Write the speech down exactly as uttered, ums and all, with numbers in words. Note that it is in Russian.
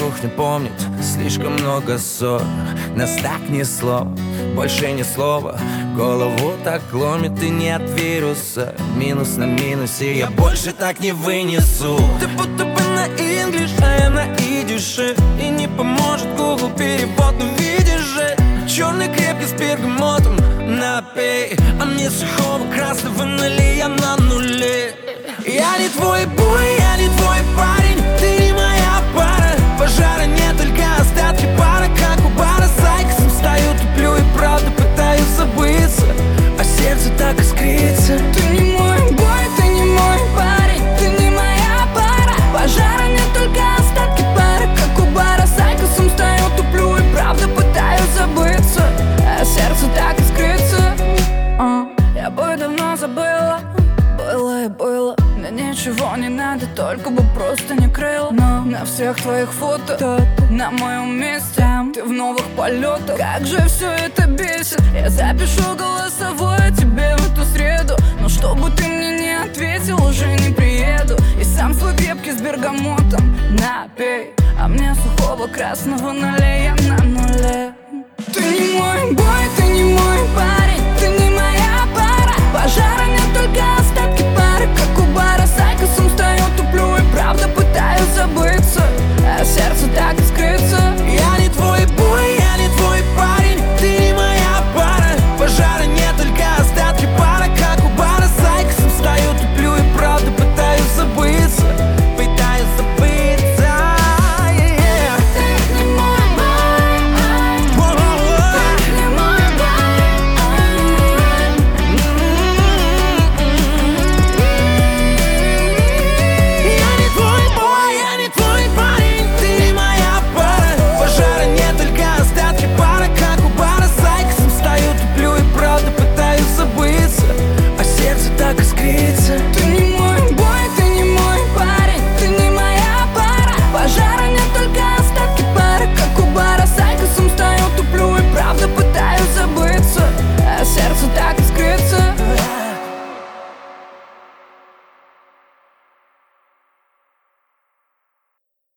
кухню помнит слишком много ссор. Нас так несло, больше ни слова. Голову так ломит и нет вируса. Минус на минусе, я больше так не вынесу. Ты будто бы на инглиш, а я на идише. И не поможет Google перевод, но видишь же, черный крепкий с бергамотом напей. А мне сухого красного налей, я на нуле. Я не твой бой, я не твой парень, ты не моя пара. Пожара нет, только остатки пара. Как у бара с Айкосом стою, туплю и правда пытаюсь забыться, а сердце так искрится. Ты не мой бой, ты не мой парень, ты не моя пара. Пожара нет, только остатки пара. Как у бара с Айкосом стою, туплю и правда пытаюсь забыться, а сердце так искрится. а, Я бы давно забыла, было и было. Мне ничего не надо, только бы просто не крыл. Но на всех твоих фото кто-то на моем месте, ты в новых полетах. Как же все это бесит. Я запишу голосовое тебе в эту среду, но чтобы ты мне не ответил, уже не приеду. И сам свой крепкий с бергамотом напей, а мне сухого красного налей, я на нуле. Ты не мой бой, ты не мой парень, ты не моя пара. Пожара нет, только остатки пары. Как у бара с Айкосом стою, туплю и правда пытаюсь забыться, а сердце так искрится.